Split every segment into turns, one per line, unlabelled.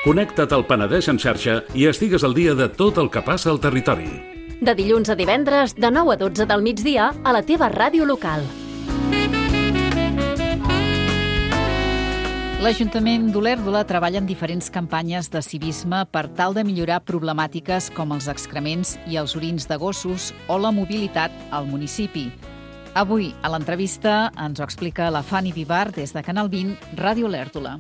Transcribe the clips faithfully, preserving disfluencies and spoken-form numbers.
Connecta't al Penedès en xarxa i estigues al dia de tot el que passa al territori.
De dilluns a divendres, de nou a dotze del migdia, a la teva ràdio local.
L'Ajuntament d'Olèrdola treballa en diferents campanyes de civisme per tal de millorar problemàtiques com els excrements i els orins de gossos o la mobilitat al municipi. Avui, a l'entrevista, ens ho explica la Fanny Vivar des de Canal vint, Ràdio Olèrdola.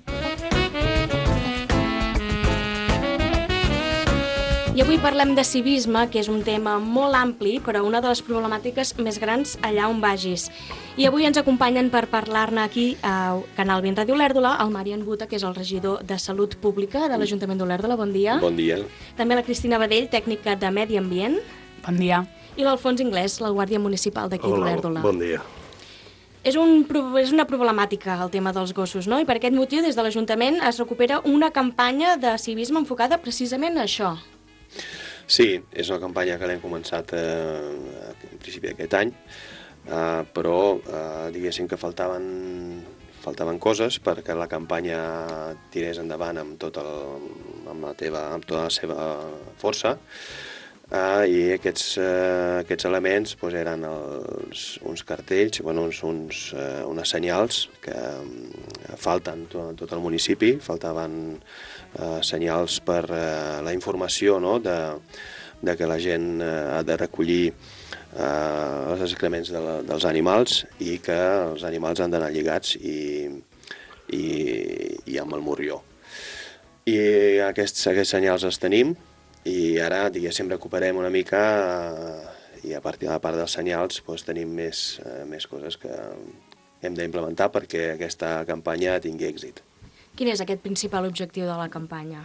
I avui parlem de civisme, que és un tema molt ampli, però una de les problemàtiques més grans allà on vagis. I avui ens acompanyen per parlar-ne aquí a Canal vint Ràdio Olèrdola el Marian Buta, que és el regidor de Salut Pública de l'Ajuntament d'Olèrdola. Bon dia.
Bon dia.
També la Cristina Badell, tècnica de Medi Ambient.
Bon dia.
I l'Alfons Inglés, la Guàrdia Municipal d'aquí d'Olèrdola.
Bon dia.
És, un, és una problemàtica el tema dels gossos, no? I per aquest motiu, des de l'Ajuntament es recupera una campanya de civisme enfocada precisament a això.
Sí, és una campanya que l'hem començat eh, a principi d'aquest any, eh, però eh, diguéssim que faltaven, faltaven coses perquè la campanya tirés endavant amb, tot el, amb, la teva, amb tota la seva força. Uh, i aquests, uh, aquests elements pues, eren els, uns cartells, bueno, uns, uns, uh, unes senyals que um, falten tot, tot el municipi, faltaven uh, senyals per uh, la informació, no?, de, de que la gent uh, ha de recollir uh, els excrements de la, dels animals i que els animals han d'anar lligats i, i, i amb el morrió. I aquests, aquests senyals els tenim, i ara, diguéssim, recuperem una mica eh, i a partir de la part dels senyals doncs, tenim més, eh, més coses que hem d'implementar perquè aquesta campanya tingui èxit.
Quin és aquest principal objectiu de la campanya?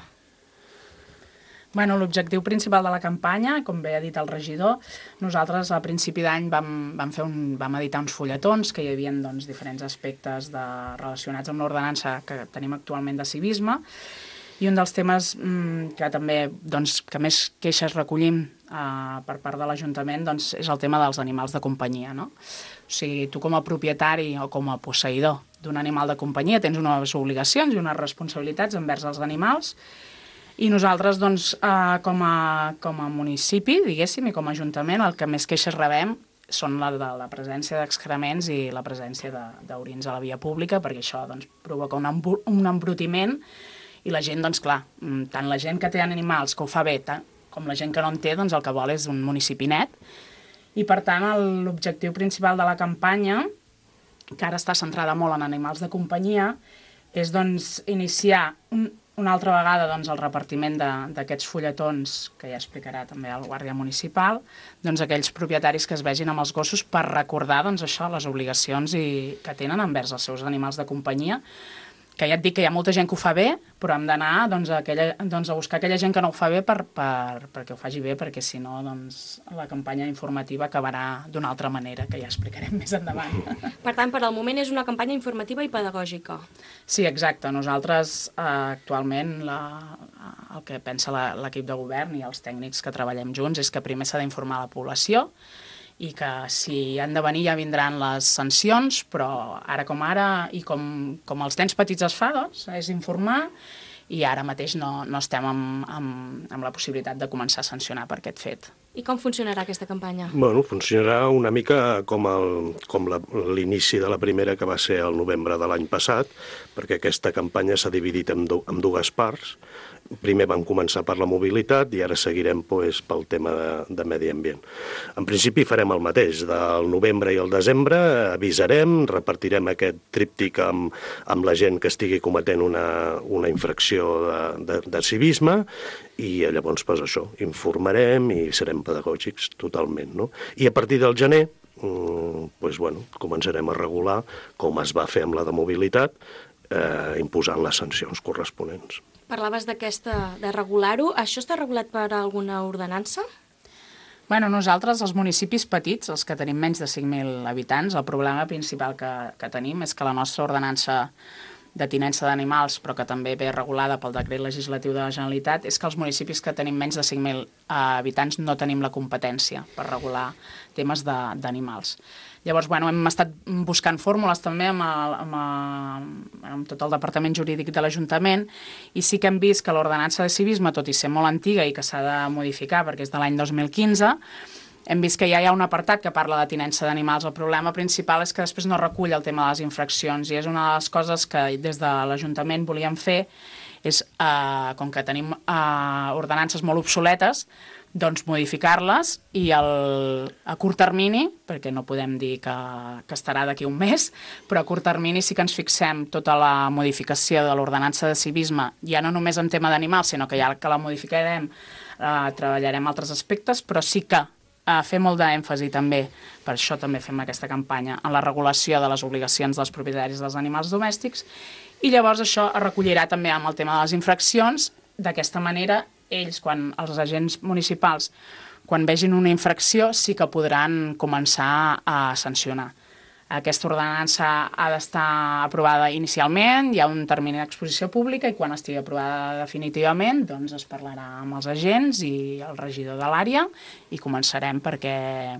Bueno, l'objectiu principal de la campanya, com bé ha dit el regidor, nosaltres a principi d'any vam, vam, fer un, vam editar uns fulletons que hi havia doncs, diferents aspectes de, relacionats amb l'ordenança que tenim actualment de civisme. I un dels temes mmm, que també doncs, que més queixes recollim eh, per part de l'Ajuntament doncs, és el tema dels animals de companyia. No? O sigui, tu com a propietari o com a posseïdor d'un animal de companyia tens unes obligacions i unes responsabilitats envers els animals i nosaltres doncs, eh, com, a, com a municipi, diguéssim, i com a Ajuntament, el que més queixes rebem són la de la presència d'excrements i la presència d'orins a la via pública perquè això doncs, provoca un, embru un embrutiment. I la gent, doncs clar, tant la gent que té animals, que ho fa bé, tant, com la gent que no en té, doncs el que vol és un municipi net. I per tant, l'objectiu principal de la campanya, que ara està centrada molt en animals de companyia, és doncs iniciar un, una altra vegada doncs, el repartiment d'aquests fulletons, que ja explicarà també el Guàrdia Municipal, doncs aquells propietaris que es vegin amb els gossos per recordar doncs, això, les obligacions i, que tenen envers els seus animals de companyia, que ja et dic que hi ha molta gent que ho fa bé, però hem d'anar doncs, a, doncs, a buscar aquella gent que no ho fa bé per, per, perquè ho faci bé, perquè si no doncs, la campanya informativa acabarà d'una altra manera, que ja explicarem més endavant.
Per tant, per al moment és una campanya informativa i pedagògica.
Sí, exacte. Nosaltres eh, actualment la, el que pensa l'equip de govern i els tècnics que treballem junts és que primer s'ha d'informar la població i que si han de venir ja vindran les sancions, però ara com ara, i com, com els nens petits es fa, doncs, és informar, i ara mateix no, no estem amb, amb, amb la possibilitat de començar a sancionar per aquest fet.
I com funcionarà aquesta campanya?
Bueno, funcionarà una mica com l'inici de la primera, que va ser el novembre de l'any passat, perquè aquesta campanya s'ha dividit en, du en dues parts. Primer vam començar per la mobilitat i ara seguirem pues, pel tema de, de medi ambient. En principi farem el mateix. Del novembre i el desembre avisarem, repartirem aquest tríptic amb, amb la gent que estigui cometent una, una infracció de, de, de civisme i llavors pues, això, informarem i serem pedagògics totalment. No? I a partir del gener pues, bueno, començarem a regular com es va fer amb la de mobilitat, eh, imposant les sancions corresponents.
Parlaves d'aquesta, de regular-ho. Això està regulat per alguna ordenança?
Bueno, nosaltres, els municipis petits, els que tenim menys de cinc mil habitants, el problema principal que, que tenim és que la nostra ordenança de tinença d'animals, però que també ve regulada pel decret legislatiu de la Generalitat, és que els municipis que tenim menys de cinc mil habitants no tenim la competència per regular temes d'animals. Llavors, bueno, hem estat buscant fórmules també amb, el, amb, el, amb tot el departament jurídic de l'Ajuntament i sí que hem vist que l'ordenança de civisme, tot i ser molt antiga i que s'ha de modificar perquè és de l'any dos mil quinze, hem vist que ja hi ha un apartat que parla de tinença d'animals. El problema principal és que després no recull el tema de les infraccions i és una de les coses que des de l'Ajuntament volíem fer és, eh, com que tenim eh, ordenances molt obsoletes, doncs modificar-les i el, a curt termini, perquè no podem dir que, que estarà d'aquí un mes, però a curt termini sí que ens fixem tota la modificació de l'ordenança de civisme, ja no només en tema d'animals, sinó que ja que la modificarem, eh, treballarem altres aspectes, però sí que eh, fer molt d'èmfasi també, per això també fem aquesta campanya, en la regulació de les obligacions dels propietaris dels animals domèstics, i llavors això es recollirà també amb el tema de les infraccions. D'aquesta manera, ells, quan els agents municipals, quan vegin una infracció, sí que podran començar a sancionar. Aquesta ordenança ha d'estar aprovada inicialment, hi ha un termini d'exposició pública i quan estigui aprovada definitivament doncs es parlarà amb els agents i el regidor de l'àrea i començarem perquè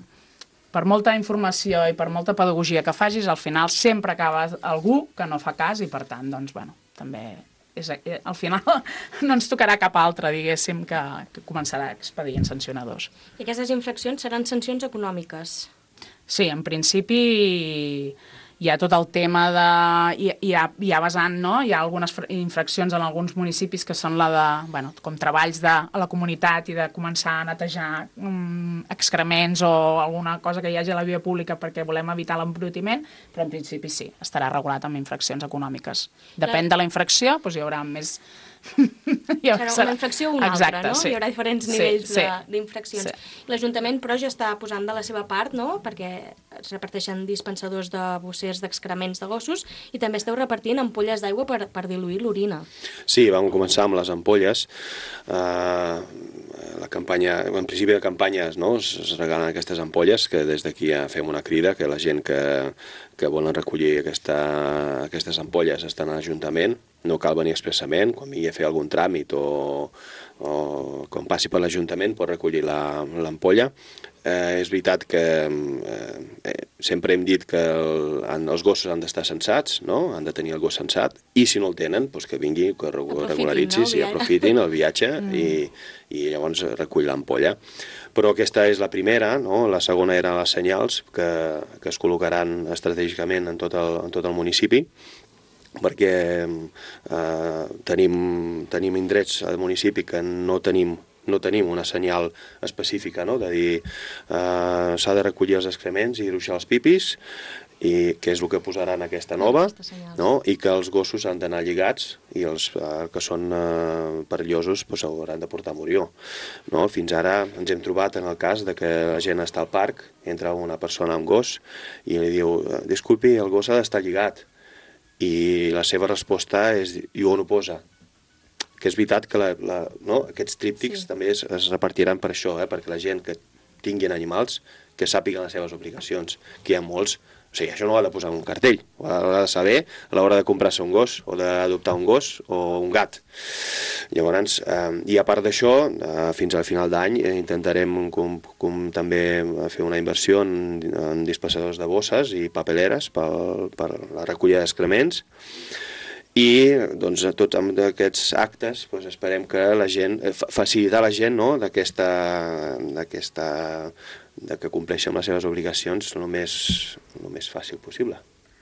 per molta informació i per molta pedagogia que facis, al final sempre acaba algú que no fa cas i per tant, doncs, bueno, també... És, al final no ens tocarà cap altre, diguéssim, que, que començarà expedients sancionadors.
I aquestes infraccions seran sancions econòmiques?
Sí, en principi hi ha tot el tema de... Hi, hi, ha, hi ha vessant, no? Hi ha algunes infraccions en alguns municipis que són la de, bueno, com treballs de a la comunitat i de començar a netejar um, excrements o alguna cosa que hi hagi a la via pública perquè volem evitar l'embrutiment, però en principi sí, estarà regulat amb infraccions econòmiques. Depèn de la infracció, doncs hi haurà més...
Serà una infracció o una
Exacte,
altra, no?
Sí.
Hi haurà diferents nivells
sí,
d'infraccions.
Sí.
L'Ajuntament, però, ja està posant de la seva part, no?, perquè es reparteixen dispensadors de bossers d'excrements de gossos i també esteu repartint ampolles d'aigua per, per diluir l'orina.
Sí, vam començar amb les ampolles. Uh, la campanya, en principi de campanyes, no?, es regalen aquestes ampolles, que des d'aquí ja fem una crida, que la gent que, que volen recollir aquesta, aquestes ampolles estan a l'Ajuntament, no cal venir expressament, quan vingui a fer algun tràmit o, o quan passi per l'Ajuntament pot recollir l'ampolla. Eh, és veritat que eh, sempre hem dit que el, els gossos han d'estar censats, no? Han de tenir el gos censat, i si no el tenen, doncs que vingui, que regularitzi, no? Si aprofitin el viatge mm. i, i llavors recull l'ampolla. Però aquesta és la primera, no? La segona eren les senyals que, que es col·locaran estratègicament en tot el, en tot el municipi, perquè eh, tenim, tenim indrets al municipi que no tenim, no tenim una senyal específica, no?, de dir eh, s'ha de recollir els excrements i ruixar els pipis, i que és el que posaran aquesta nova, no?, i que els gossos han d'anar lligats i els eh, que són eh, perillosos doncs, hauran de portar morió. No? Fins ara ens hem trobat en el cas de que la gent està al parc, entra una persona amb gos i li diu, disculpi, el gos ha d'estar lligat. I la seva resposta és, i on ho posa? Que és veritat que la, la, no? aquests tríptics sí. també es, es repartiran per això, eh? Perquè la gent que tinguin animals, que sàpiguen les seves obligacions, que hi ha molts, o sigui, això no ho ha de posar en un cartell, ho ha de saber a l'hora de comprar-se un gos, o d'adoptar un gos, o un gat. Llavors, eh, i a part d'això, eh, fins al final d'any eh, intentarem com, com també fer una inversió en, en dispensadors de bosses i papeleres per, per la recollida d'excrements, i doncs, tots aquests actes doncs, esperem que la gent, facilitar la gent no, d'aquesta d'aquesta de que compleixi amb les seves obligacions el més, el més fàcil possible.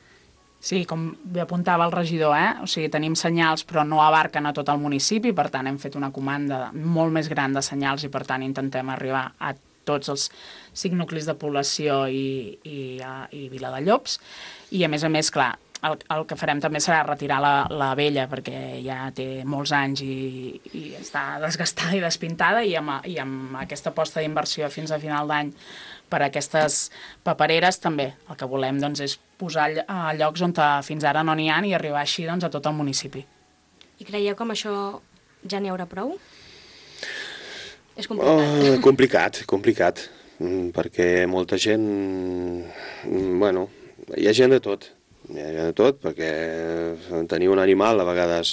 Sí, com bé apuntava el regidor, eh? O sigui, tenim senyals però no abarquen a tot el municipi, per tant hem fet una comanda molt més gran de senyals i per tant intentem arribar a tots els cinc nuclis de població i, i, i Viladellobs. I a més a més, clar, el, el que farem també serà retirar la, la vella perquè ja té molts anys i, i està desgastada i despintada i amb, i amb aquesta aposta d'inversió fins a final d'any per a aquestes papereres també el que volem doncs, és posar a llocs on fins ara no n'hi ha i arribar així doncs, a tot el municipi.
I creieu que amb això ja n'hi haurà prou? És complicat.
Oh, complicat, complicat, perquè molta gent, bueno, hi ha gent de tot. hi ha de tot, perquè tenir un animal a vegades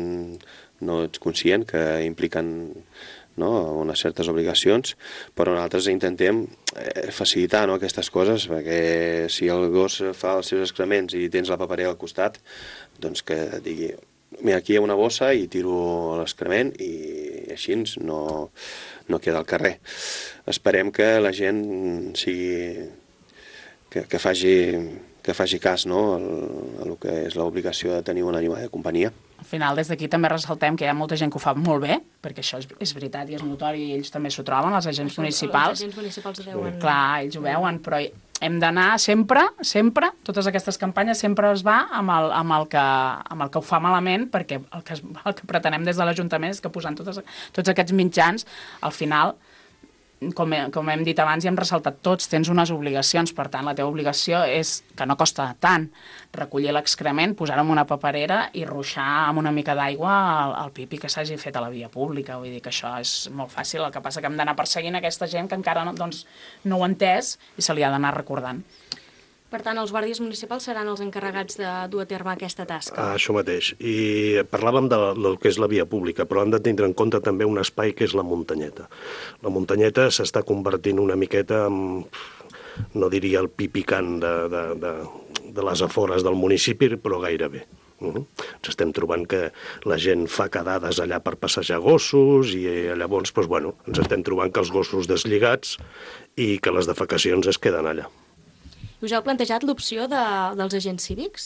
no ets conscient que impliquen, no, unes certes obligacions, però nosaltres intentem facilitar, no, aquestes coses, perquè si el gos fa els seus excrements i tens la paperera al costat, doncs que et digui, mira, aquí hi ha una bossa i tiro l'excrement i així no, no queda al carrer. Esperem que la gent sigui, que, que, faci, que faci cas, no, a el que és l'obligació de tenir un animal de companyia.
Al final, des d'aquí també ressaltem que hi ha molta gent que ho fa molt bé, perquè això és, és veritat i és notori i ells també s'ho troben, els agents això, municipals.
Els agents municipals ho veuen.
Clar, ells ho veuen, però hem d'anar sempre, sempre, totes aquestes campanyes sempre es va amb el, amb el, que, amb el que ho fa malament, perquè el que, el que pretenem des de l'Ajuntament és que posant totes, tots aquests mitjans, al final, com, he, com hem dit abans i hem ressaltat tots, tens unes obligacions, per tant, la teva obligació és, que no costa tant, recollir l'excrement, posar-ho en una paperera i ruixar amb una mica d'aigua el, el pipi que s'hagi fet a la via pública. Vull dir que això és molt fàcil, el que passa que hem d'anar perseguint aquesta gent que encara no, doncs, no ho ha entès i se li ha d'anar recordant.
Per tant, els guàrdies municipals seran els encarregats de dur a terme aquesta tasca.
Ah, això mateix. I parlàvem de, del que és la via pública, però hem de tindre en compte també un espai que és la muntanyeta. La muntanyeta s'està convertint una miqueta en, no diria el pipicant de, de, de, de les afores del municipi, però gairebé. Uh-huh. Ens estem trobant que la gent fa quedades allà per passejar gossos i llavors doncs, bueno, ens estem trobant que els gossos deslligats i que les defecacions es queden allà.
Us heu plantejat l'opció de, dels agents cívics?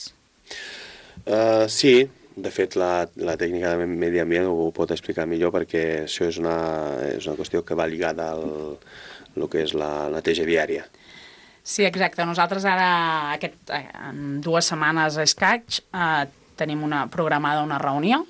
Uh, sí, de fet la, la tècnica de medi ambient ho pot explicar millor perquè això és una, és una qüestió que va lligada al, al que és la neteja viària.
Sí, exacte. Nosaltres ara, aquest, en dues setmanes a escaig, eh, tenim una, programada una reunió.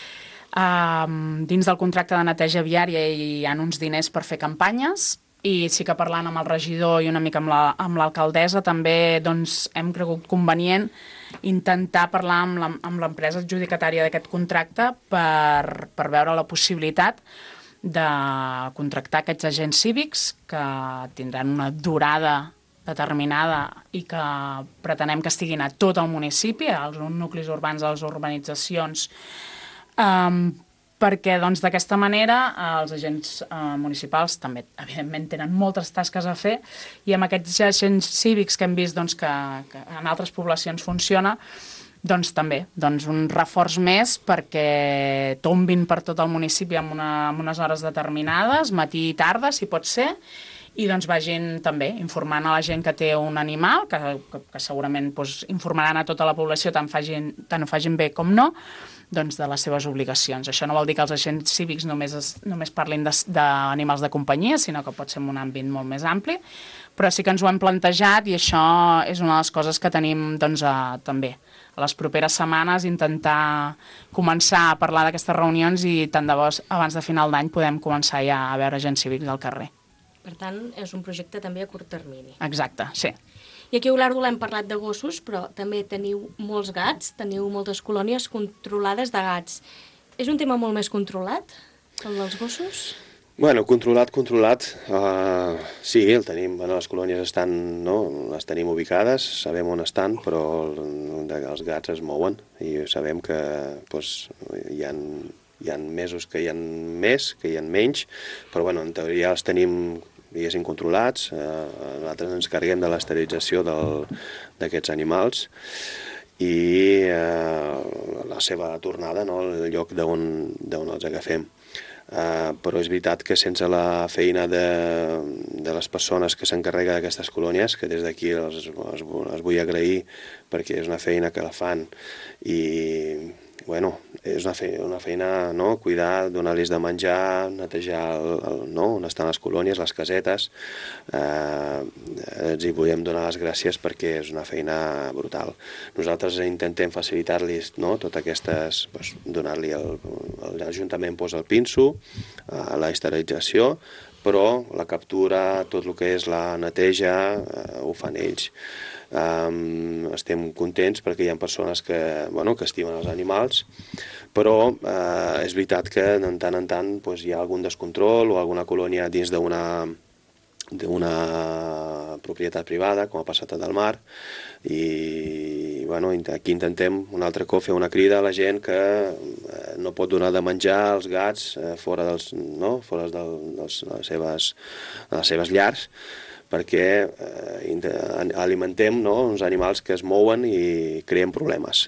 Uh, dins del contracte de neteja viària hi ha uns diners per fer campanyes, i sí que parlant amb el regidor i una mica amb, la, amb l'alcaldessa també doncs, hem cregut convenient intentar parlar amb l'empresa adjudicatària d'aquest contracte per, per veure la possibilitat de contractar aquests agents cívics que tindran una durada determinada i que pretenem que estiguin a tot el municipi, als nuclis urbans, a les urbanitzacions, um, perquè doncs, d'aquesta manera els agents eh, municipals també, evidentment, tenen moltes tasques a fer i amb aquests agents cívics que hem vist doncs, que, que en altres poblacions funciona, doncs també doncs, un reforç més perquè tombin per tot el municipi en, una, en unes hores determinades, matí i tarda, si pot ser, i doncs vagin també informant a la gent que té un animal, que, que, que segurament doncs, informaran a tota la població, tant, fagin, tant ho fagin bé com no, doncs, de les seves obligacions. Això no vol dir que els agents cívics només, es, només parlin d'animals de, de companyia, sinó que pot ser en un àmbit molt més ampli, però sí que ens ho hem plantejat i això és una de les coses que tenim doncs, a, també a les properes setmanes intentar començar a parlar d'aquestes reunions i tant de bo abans de final d'any podem començar ja a veure agents cívics al carrer.
Per tant, és un projecte també a curt termini.
Exacte, sí.
I aquí a Olèrdola hem parlat de gossos, però també teniu molts gats, teniu moltes colònies controlades de gats. És un tema molt més controlat, el dels gossos?
Bueno, controlat, controlat, uh, sí, el tenim. Bueno, les colònies estan, no, les tenim ubicades, sabem on estan, però el, els gats es mouen i sabem que pues, hi ha, hi ha mesos que hi ha més, que hi ha menys, però bueno, en teoria els tenim diguéssim controlats, eh, nosaltres ens carreguem de l'esterilització d'aquests animals i eh, la seva tornada, no, el lloc d'on els agafem. Uh, però és veritat que sense la feina de, de les persones que s'encarrega d'aquestes colònies, que des d'aquí els, els, els vull agrair perquè és una feina que la fan i bueno, és una feina, una feina no? Cuidar, donar-los de menjar, netejar el, el, no? On estan les colònies, les casetes. Eh, els hi volem donar les gràcies perquè és una feina brutal. Nosaltres intentem facilitar-los no? Totes aquestes, pues, donar-li l'Ajuntament posa el pinso, eh, la esterilització, però la captura, tot el que és la neteja, eh, ho fan ells. Um, estem contents perquè hi ha persones que, bueno, que estimen els animals, però uh, és veritat que de tant en tant pues, hi ha algun descontrol o alguna colònia dins d'una d'una propietat privada, com ha passat a Del Mar, i bueno, aquí intentem un altre cop fer una crida a la gent que no pot donar de menjar als gats fora dels, no? fora del, dels, de, les seves, de les seves llars, perquè eh, alimentem, no? uns animals que es mouen i creen problemes.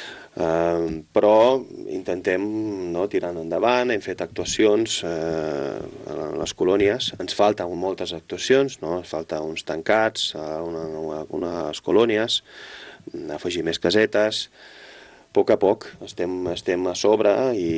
Uh, però intentem, no, tirant endavant, hem fet actuacions uh, a les colònies, ens falten moltes actuacions, no? Ens falta uns tancats a una, una, unes colònies, afegir més casetes, a poc a poc estem, estem a sobre i,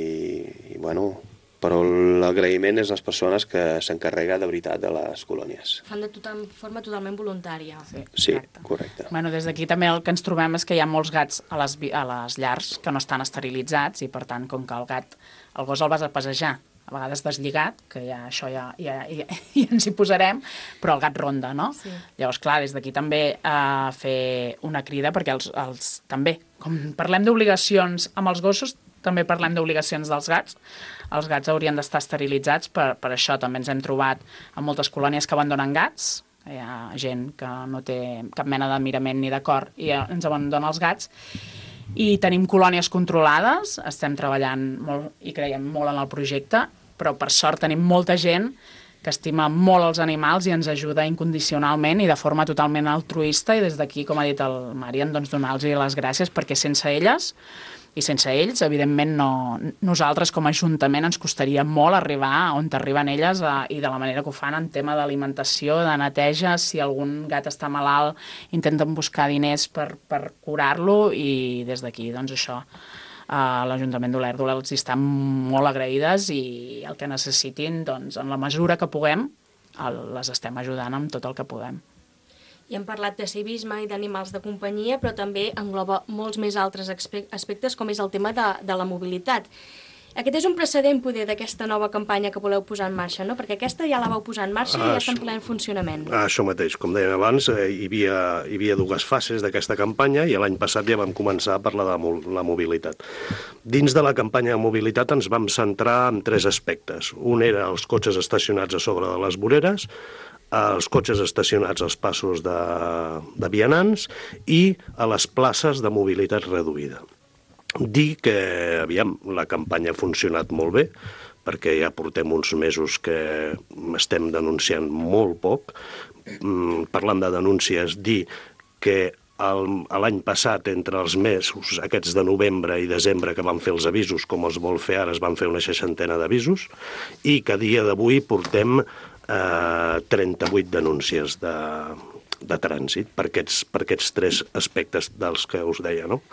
i bueno, però l'agraïment és les persones que s'encarrega de veritat de les colònies.
Fan de total, forma totalment voluntària.
Sí,
sí, correcte.
Bueno, des d'aquí també el que ens trobem és que hi ha molts gats a les, a les llars que no estan esterilitzats i, per tant, com que el gat, el gos el vas a passejar, a vegades deslligat, que ja això ja, ja, ja, ja ens hi posarem, però el gat ronda, no? Sí. Llavors, clar, des d'aquí també eh, fer una crida, perquè els, els, també, com parlem d'obligacions amb els gossos, també parlem d'obligacions dels gats. Els gats haurien d'estar esterilitzats, per, per això també ens hem trobat en moltes colònies que abandonen gats. Hi ha gent que no té cap mena de mirament ni d'acord i ens abandona els gats. I tenim colònies controlades, estem treballant molt i creiem molt en el projecte, però per sort tenim molta gent que estima molt els animals i ens ajuda incondicionalment i de forma totalment altruista, i des d'aquí, com ha dit el Marian, doncs donar-los les gràcies, perquè sense elles i sense ells, evidentment, no, nosaltres com a Ajuntament ens costaria molt arribar on arriben elles a, i de la manera que ho fan en tema d'alimentació, de neteja. Si algun gat està malalt, intenten buscar diners per, per curar-lo, i des d'aquí, doncs això, a l'Ajuntament d'Olèrdola els estan molt agraïdes, i el que necessitin, doncs, en la mesura que puguem, el, les estem ajudant amb tot el que puguem.
I hem parlat de civisme i d'animals de companyia, però també engloba molts més altres aspectes, com és el tema de, de la mobilitat. Aquest és un precedent, poder, d'aquesta nova campanya que voleu posar en marxa, no? Perquè aquesta ja la vau posar en marxa i ja està en ple funcionament.
Això mateix, com dèiem abans, eh, hi, havia, hi havia dues fases d'aquesta campanya, i l'any passat ja vam començar a parlar de la mobilitat. Dins de la campanya de mobilitat ens vam centrar en tres aspectes. Un era els cotxes estacionats a sobre de les voreres, els cotxes estacionats als passos de, de vianants i a les places de mobilitat reduïda. Dir que, aviam, la campanya ha funcionat molt bé, perquè ja portem uns mesos que estem denunciant molt poc. Parlant de denúncies, dir que l'any passat, entre els mesos aquests de novembre i desembre que van fer els avisos, com els vol fer ara, es van fer una seixantena d'avisos, i que a dia d'avui portem eh, trenta-vuit denúncies de, de trànsit per aquests, per aquests tres aspectes dels que us deia, no?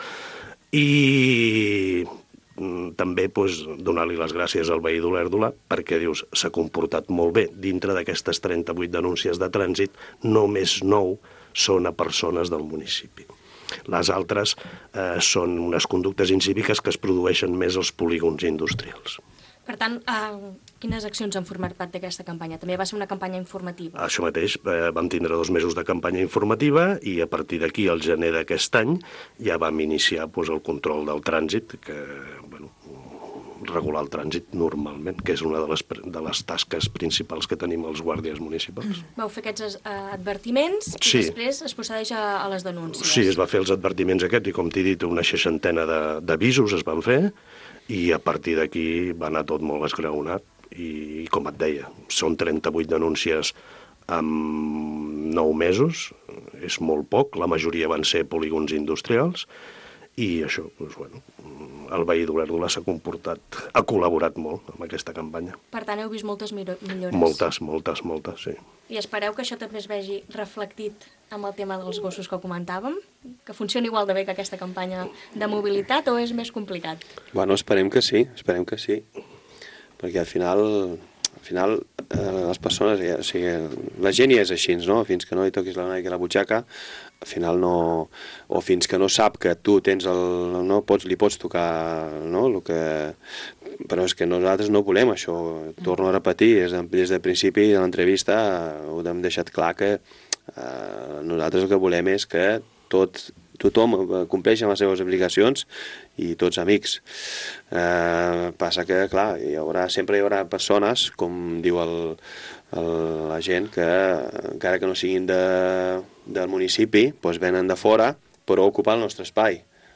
I també doncs, donar-li les gràcies al veí d'Olèrdola, perquè dius, s'ha comportat molt bé. Dintre d'aquestes trenta-vuit denúncies de trànsit, només nou són a persones del municipi. Les altres eh, són unes conductes incíviques que es produeixen més als polígons industrials.
Per tant, eh, quines accions han format part d'aquesta campanya? També va ser una campanya informativa.
Això mateix, eh, vam tindre dos mesos de campanya informativa, i a partir d'aquí, al gener d'aquest any, ja vam iniciar doncs, el control del trànsit, que, bueno, regular el trànsit normalment, que és una de les, de les tasques principals que tenim els guàrdies municipals.
Vau fer aquests uh, advertiments i
sí.
Després es procedeix a, a les denúncies.
Sí, es va fer els advertiments aquests, i com t'he dit, una seixantena d'avisos es van fer, i a partir d'aquí va anar tot molt esgraonat, i com et deia, són trenta-vuit denúncies en nou mesos, és molt poc, la majoria van ser polígons industrials, i això, doncs, bueno, el veí d'Olèrdola s'ha comportat, ha col·laborat molt amb aquesta campanya.
Per tant, heu vist moltes millores.
Moltes, moltes, moltes, sí.
I espereu que això també es vegi reflectit amb el tema dels gossos que comentàvem? Que funcioni igual de bé que aquesta campanya de mobilitat, o és més complicat?
Bueno, esperem que sí, esperem que sí. Perquè al final, al final eh, les persones, o sigui, la gent ja és així, no? Fins que no li toquis la noia que la butxaca, al final no, o fins que no sap que tu tens el, no, pots, li pots tocar, no, el que, però és que nosaltres no volem això, torno a repetir, des de, des del principi de l'entrevista ho hem deixat clar que eh, nosaltres el que volem és que tot, tothom compleixi amb les seves obligacions i tots amics. Eh, passa que, clar, hi haurà, sempre hi haurà persones, com diu el, la gent que, encara que no siguin de, del municipi, doncs venen de fora, però ocupar el nostre espai.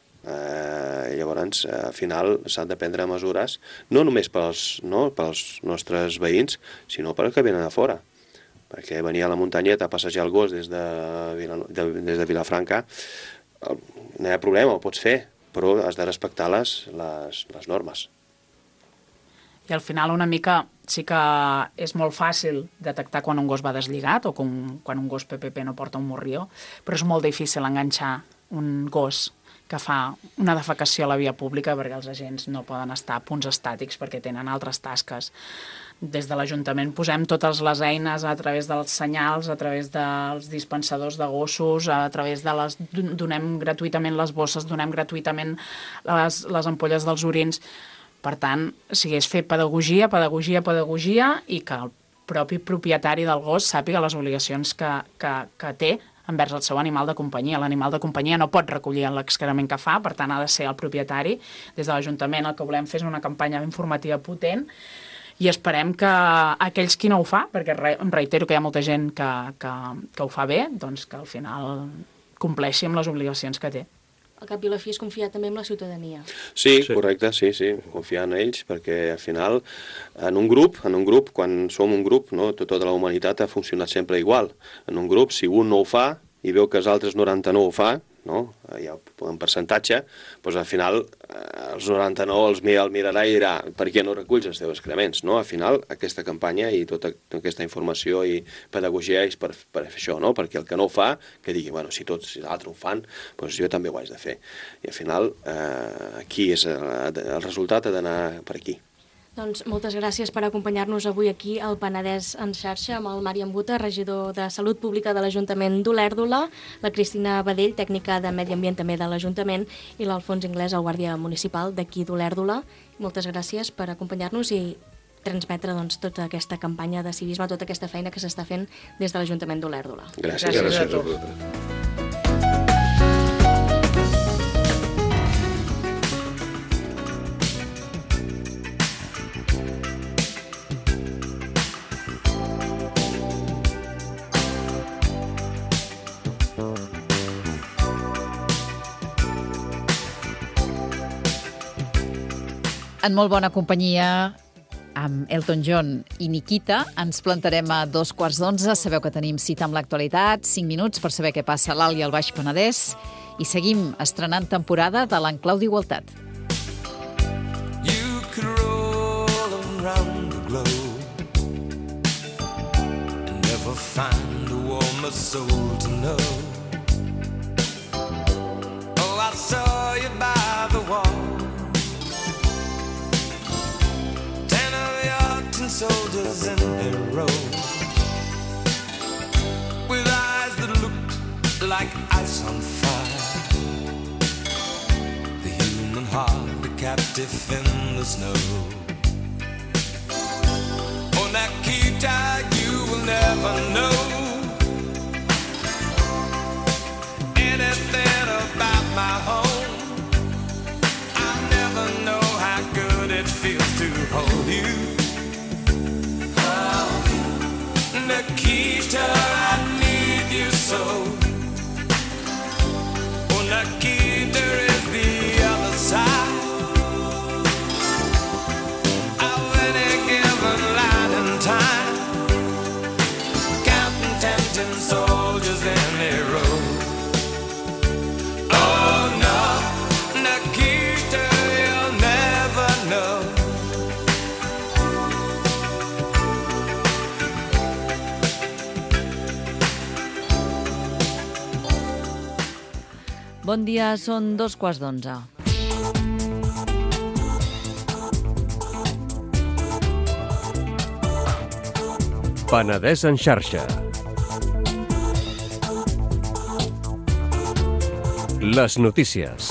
Eh, llavors, al final, s'han de prendre mesures, no només pels, no, pels nostres veïns, sinó per als que venen de fora. Perquè venir a la muntanyeta a passejar el gos des de, Vila, de, des de Vilafranca, no hi ha problema, ho pots fer, però has de respectar les, les, les normes.
I al final una mica sí que és molt fàcil detectar quan un gos va deslligat o quan, quan un gos P P P no porta un morrió, però és molt difícil enganxar un gos que fa una defecació a la via pública perquè els agents no poden estar a punts estàtics perquè tenen altres tasques. Des de l'Ajuntament posem totes les eines a través dels senyals, a través dels dispensadors de gossos, a través de les... donem gratuïtament les bosses, donem gratuïtament les, les ampolles dels orins. Per tant, o sigui, és fer pedagogia, pedagogia, pedagogia i que el propi propietari del gos sàpiga les obligacions que, que, que té envers el seu animal de companyia. L'animal de companyia no pot recollir l'excrement que fa, per tant ha de ser el propietari. Des de l'Ajuntament el que volem fer és una campanya informativa potent i esperem que aquells qui no ho fa, perquè em reitero que hi ha molta gent que, que, que ho fa bé, doncs que al final compleixi amb les obligacions que té.
Al cap i a la fi és confiar també en la ciutadania.
Sí, sí, correcte, sí, sí, confiar en ells, perquè al final en un grup, en un grup, quan som un grup, no, tota la humanitat ha funcionat sempre igual. En un grup, si un no ho fa i veu que els altres noranta-nou ho fa, no, ja en percentatge, doncs al final els noranta-nou els mira, el mirarà i dirà per què no reculls els teus excrements, no? Al final aquesta campanya i tota aquesta informació i pedagogia és per, per fer això, no? Perquè el que no ho fa, que digui, bueno, si tots si l'altre ho fan, doncs jo també ho haig de fer. I al final eh, aquí és el, el resultat ha d'anar per aquí.
Doncs moltes gràcies per acompanyar-nos avui aquí al Penedès en xarxa amb el Màriam Buta, regidor de Salut Pública de l'Ajuntament d'Olèrdola, la Cristina Badell, tècnica de Medi Ambient també de l'Ajuntament, i l'Alfons Inglés, el guàrdia municipal d'aquí d'Olèrdola. Moltes gràcies per acompanyar-nos i transmetre doncs, tota aquesta campanya de civisme, tota aquesta feina que s'està fent des de l'Ajuntament d'Olèrdola.
Gràcies.
Gràcies,
gràcies
a
a vosaltres.
En molt bona companyia, amb Elton John i Nikita, ens plantarem a dos quarts d'onze. Sabeu que tenim cita amb l'actualitat, cinc minuts per saber què passa a l'Alt i al Baix Penedès, i seguim estrenant temporada de l'Enclau d'Igualtat.
You could roll around the globe and never find a warmer soul to know. Oh, I saw you by the wall, soldiers in their row, with eyes that looked like ice on fire, the human heart a captive in the snow. Oh, Nikita, you will never know anything about my home. I never know how good it feels to hold you. Nikita, I need you so. Oh, Nikita is the other side of any given line and time, counting ten soldiers in a row. Oh no, Nikita, you'll never know.
Bon dia, són dos quarts d'onze.
Penedès en xarxa. Les notícies.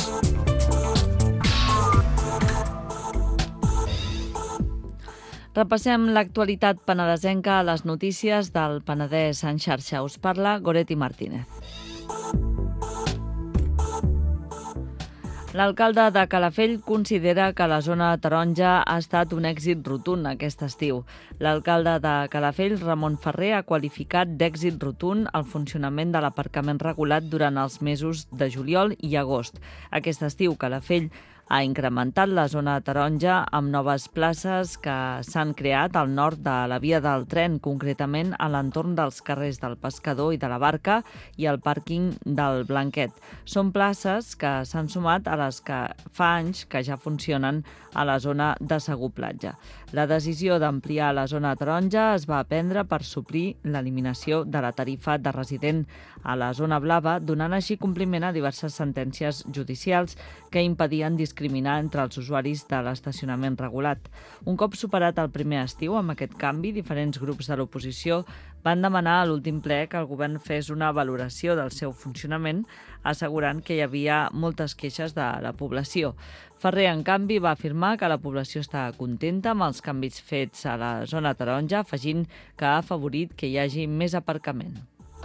Repassem l'actualitat penedesenca a les notícies del Penedès en xarxa. Us parla Goretti Martínez. L'alcalde de Calafell considera que la zona taronja ha estat un èxit rotund aquest estiu. L'alcalde de Calafell, Ramon Ferrer, ha qualificat d'èxit rotund el funcionament de l'aparcament regulat durant els mesos de juliol i agost. Aquest estiu, Calafell ha incrementat la zona taronja amb noves places que s'han creat al nord de la via del tren, concretament a l'entorn dels carrers del Pescador i de la Barca i el pàrquing del Blanquet. Són places que s'han sumat a les que fa anys que ja funcionen a la zona de Segur Platja. La decisió d'ampliar la zona taronja es va prendre per suplir l'eliminació de la tarifa de resident a la zona blava, donant així compliment a diverses sentències judicials que impedien discriminar entre els usuaris de l'estacionament regulat. Un cop superat el primer estiu amb aquest canvi, diferents grups de l'oposició van demanar a l'últim ple que el govern fes una valoració del seu funcionament, assegurant que hi havia moltes queixes de la població. Ferrer, en canvi, va afirmar que la població està contenta amb els canvis fets a la zona taronja, afegint que ha afavorit que hi hagi més aparcament.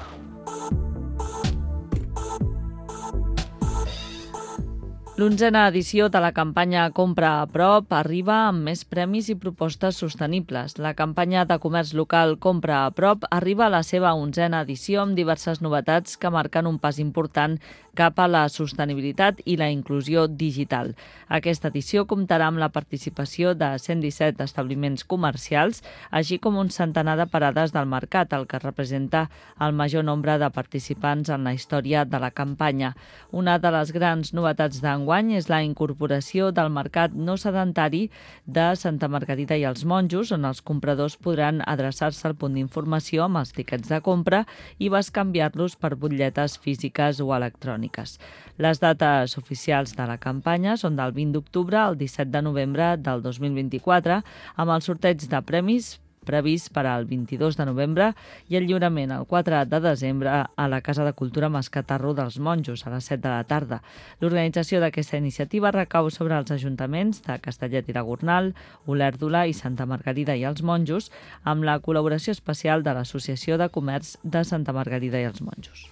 L'onzena edició de la campanya Compra a prop arriba amb més premis i propostes sostenibles. La campanya de comerç local Compra a prop arriba a la seva onzena edició amb diverses novetats que marquen un pas important cap a la sostenibilitat i la inclusió digital. Aquesta edició comptarà amb la participació de cent disset establiments comercials, així com un centenar de parades del mercat, el que representa el major nombre de participants en la història de la campanya. Una de les grans novetats d'enguany és la incorporació del mercat no sedentari de Santa Margarida i els Monjos, on els compradors podran adreçar-se al punt d'informació amb els tiquets de compra i bescanviar-los per butlletes físiques o electròniques. Les dates oficials de la campanya són del vint d'octubre al disset de novembre del dos mil vint-i-quatre, amb el sorteig de premis previst per al vint-i-dos de novembre i el lliurament el quatre de desembre a la Casa de Cultura Mascatarro dels Monjos a les set de la tarda. L'organització d'aquesta iniciativa recau sobre els ajuntaments de Castellet i la Gornal, Olèrdola i Santa Margarida i els Monjos, amb la col·laboració especial de l'Associació de Comerç de Santa Margarida i els Monjos.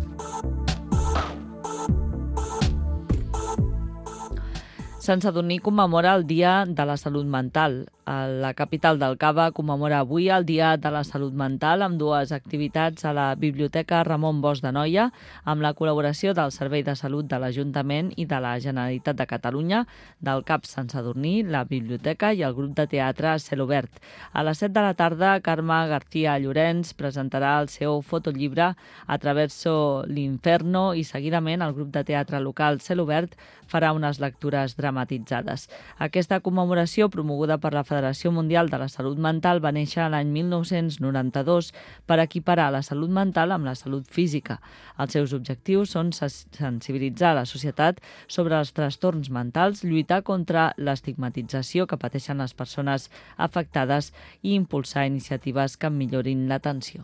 Sant Sadurní commemora el Dia de la Salut Mental. La capital del Cava commemora avui el Dia de la Salut Mental amb dues activitats a la Biblioteca Ramon Bosch de Noia, amb la col·laboració del Servei de Salut de l'Ajuntament i de la Generalitat de Catalunya, del CAP Sant Sadurní, la Biblioteca i el grup de teatre Cel Obert. A les set de la tarda, Carme García Llorenç presentarà el seu fotollibre Attraverso l'Inferno i seguidament el grup de teatre local Cel Obert farà unes lectures dramatitzades. Aquesta commemoració, promoguda per la Federació Mundial de la Salut Mental, va néixer l'any mil nou-cents noranta-dos per equiparar la salut mental amb la salut física. Els seus objectius són sensibilitzar la societat sobre els trastorns mentals, lluitar contra l'estigmatització que pateixen les persones afectades i impulsar iniciatives que millorin l'atenció.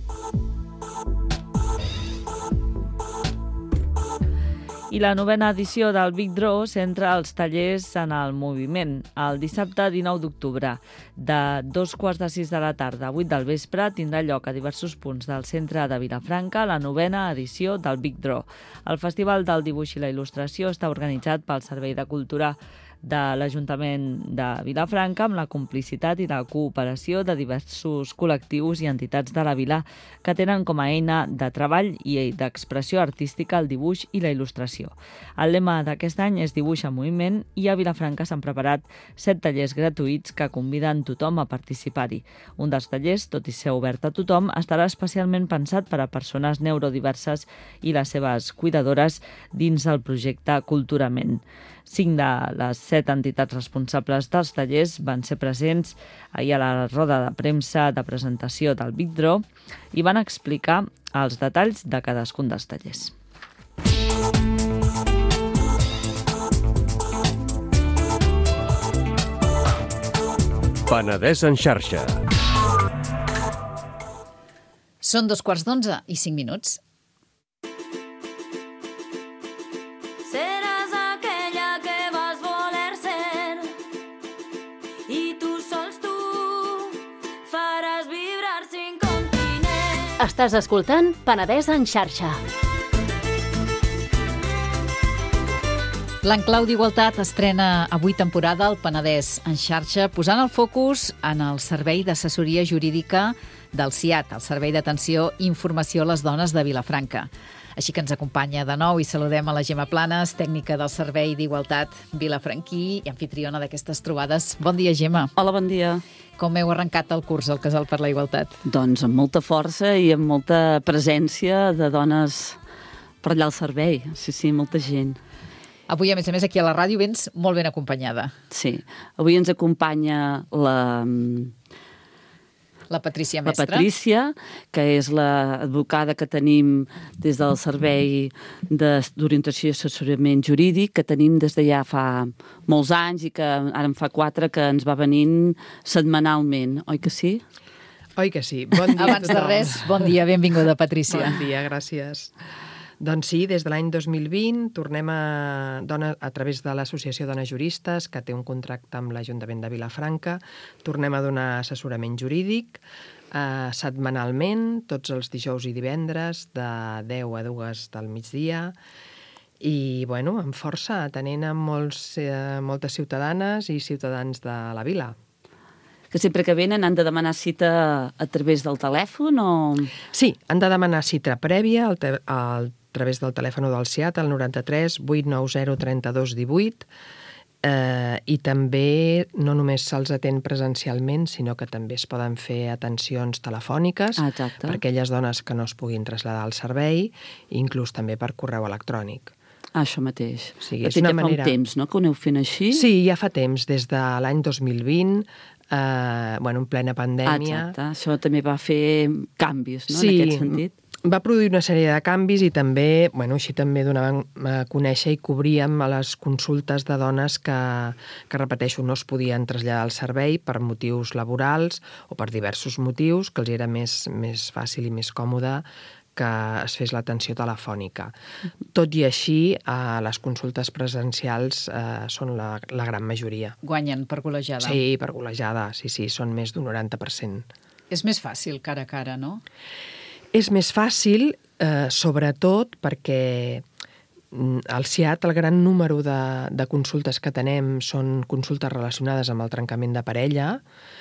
I la novena edició del Big Draw centra els tallers en el moviment. El dissabte dinou d'octubre, de dos quarts de sis de la tarda a vuit del vespre, tindrà lloc a diversos punts del centre de Vilafranca la novena edició del Big Draw. El Festival del Dibuix i la Il·lustració està organitzat pel Servei de Cultura de l'Ajuntament de Vilafranca amb la complicitat i la cooperació de diversos col·lectius i entitats de la vila que tenen com a eina de treball i d'expressió artística el dibuix i la il·lustració. El lema d'aquest any és Dibuix en moviment i a Vilafranca s'han preparat set tallers gratuïts que conviden tothom a participar-hi. Un dels tallers, tot i ser obert a tothom, estarà especialment pensat per a persones neurodiverses i les seves cuidadores dins del projecte Culturament. Cinc de les set entitats responsables dels tallers van ser presents ahir a la roda de premsa de presentació del Big Draw i van explicar els detalls de cadascun dels tallers.
Penedès en xarxa.
Són dos quarts d'onze i cinc minuts.
Estàs escoltant Penedès en xarxa.
L'Enclau d'Igualtat estrena avui temporada al Penedès en xarxa, posant el focus en el Servei d'Assessoria Jurídica del C I A T, el Servei d'Atenció i Informació a les Dones de Vilafranca. Així que ens acompanya de nou i saludem a la Gemma Planes, tècnica del Servei d'Igualtat vilafranquí i anfitriona d'aquestes trobades. Bon dia, Gemma.
Hola, bon dia.
Com heu arrencat el curs al Casal per la Igualtat?
Doncs amb molta força i amb molta presència de dones per allà al servei. Sí, sí, molta gent.
Avui, a més a més, aquí a la ràdio vens molt ben acompanyada.
Sí. Avui ens acompanya la...
La Patrícia
La
Mestre.
Patrícia, que és l'advocada que tenim des del Servei d'Orientació i Assessorament Jurídic, que tenim des de ja fa molts anys i que ara en fa quatre que ens va venint setmanalment, oi que sí?
Oi que sí. Bon dia
Abans
a tothom.
de res, bon dia, benvinguda, Patrícia.
Bon dia, gràcies. Doncs sí, des de l'any dos mil vint tornem a, dona, a través de l'Associació Dones Juristes, que té un contracte amb l'Ajuntament de Vilafranca, tornem a donar assessorament jurídic eh, setmanalment, tots els dijous i divendres, de deu a dues del migdia, i, bueno, amb força, atenent a molts, eh, moltes ciutadanes i ciutadans de la vila.
Que sempre que venen han de demanar cita a través del telèfon o...?
Sí, han de demanar cita prèvia al, te al a través del telèfon del C I A T, al noranta-tres vuit nou zero trenta-dos divuit, eh, i també no només se'ls atén presencialment, sinó que també es poden fer atencions telefòniques
Exacte.
per aquelles dones que no es puguin traslladar al servei, inclús també per correu electrònic.
Ah, això mateix.
O sigui,
és una ja manera... fa un temps, no?, que ho aneu fent així?
Sí, ja fa temps, des de l'any dos mil vint, eh, bueno, en plena pandèmia.
Ah, exacte, això també va fer canvis, no?,
sí,
en aquest sentit.
Va produir una sèrie de canvis i també, bueno, així també donàvem a conèixer i cobríem a les consultes de dones que, que, repeteixo, no es podien traslladar al servei per motius laborals o per diversos motius, que els era més, més fàcil i més còmode que es fes l'atenció telefònica. Tot i així, eh, les consultes presencials eh, són la, la gran majoria.
Guanyen per golejada.
Sí, per golejada, sí, sí, són més d'un noranta per cent.
És més fàcil cara a cara, no?
És més fàcil, eh, sobretot perquè al C I A T el gran número de, de consultes que tenem són consultes relacionades amb el trencament de parella,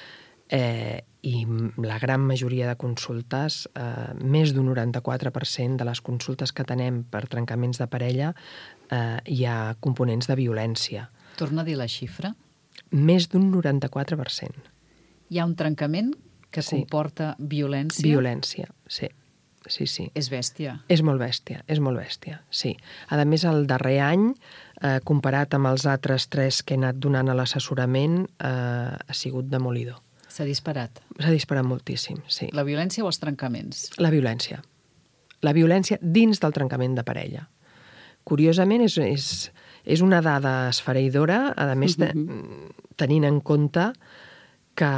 eh, i la gran majoria de consultes, eh, més d'un noranta-quatre per cent de les consultes que tenem per trencaments de parella, eh, hi ha components de violència.
Torna a dir la xifra.
Més d'un noranta-quatre per cent.
Hi ha un trencament que sí. comporta violència?
Violència, sí. Sí, sí.
És bèstia.
És molt bèstia, és molt bèstia, sí. A més, el darrer any, eh, comparat amb els altres tres que he anat donant a l'assessorament, eh, ha sigut demolidor.
S'ha disparat?
S'ha disparat moltíssim, sí.
La violència o els trencaments?
La violència. La violència dins del trencament de parella. Curiosament, és, és, és una dada esfereïdora, a més, de, tenint en compte que...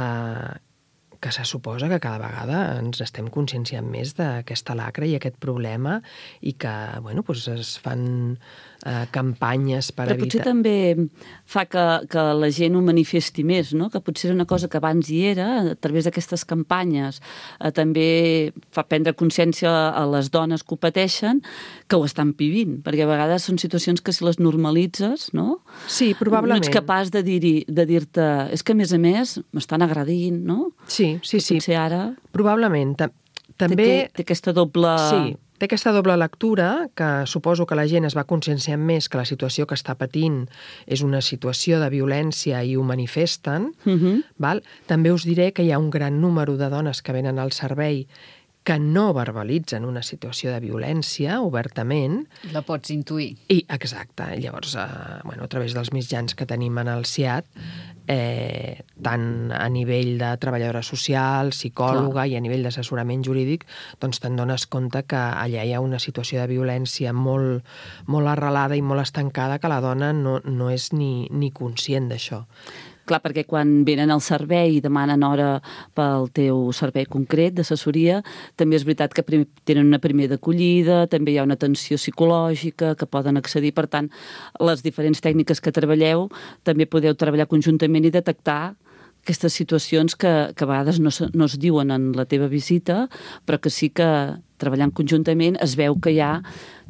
que se suposa que cada vegada ens estem conscienciant més d'aquesta lacra i aquest problema i que, bueno, doncs es fan eh, campanyes per
Però
evitar...
potser també fa que, que la gent ho manifesti més, no? Que potser és una cosa que abans hi era, a través d'aquestes campanyes, eh, també fa prendre consciència a les dones que ho pateixen, que ho estan vivint, perquè a vegades són situacions que si les normalitzes, no?
Sí, probablement.
No ets capaç de dir-hi, de dir-te, és que a més a més m'estan agredint, no?
Sí, sí, sí.
Potser ara...
Probablement. També...
Té, té aquesta doble...
Sí, té aquesta doble lectura, que suposo que la gent es va conscienciar més que la situació que està patint és una situació de violència i ho manifesten.
Uh-huh.
Val? També us diré que hi ha un gran número de dones que venen al servei que no verbalitzen una situació de violència obertament.
La pots intuir.
I, exacte. Llavors, eh, bueno, a través dels mitjans que tenim en el C I A T, eh, tant a nivell de treballadora social, psicòloga, clar, i a nivell d'assessorament jurídic, doncs te'n dones compte que allà hi ha una situació de violència molt, molt arrelada i molt estancada que la dona no, no és ni, ni conscient d'això.
Clar, perquè quan venen al servei i demanen hora pel teu servei concret d'assessoria, també és veritat que tenen una primera d'acollida, també hi ha una atenció psicològica que poden accedir. Per tant, les diferents tècniques que treballeu també podeu treballar conjuntament i detectar aquestes situacions que, que a vegades no, no es diuen en la teva visita, però que sí que treballant conjuntament es veu que hi ha